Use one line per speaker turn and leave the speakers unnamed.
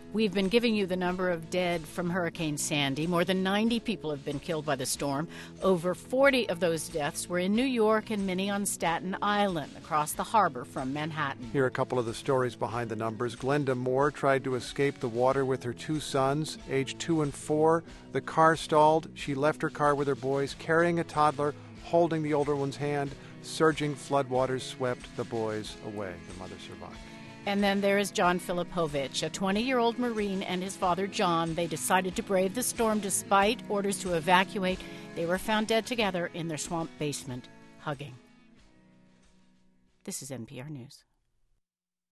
We've been giving you the number of dead from Hurricane Sandy. More than 90 people have been killed by the storm. Over 40 of those deaths were in New York and many on Staten Island, across the harbor from Manhattan.
Here are a couple of the stories behind the numbers. Glenda Moore tried to escape the water with her two sons, aged 2 and 4. The car stalled. She left her car with her boys, carrying a toddler, holding the older one's hand. Surging floodwaters swept the boys away. The mother survived.
And then there is John Filipovich, a 20-year-old Marine, and his father, John. They decided to brave the storm despite orders to evacuate. They were found dead together in their swamp basement, hugging. This is NPR News.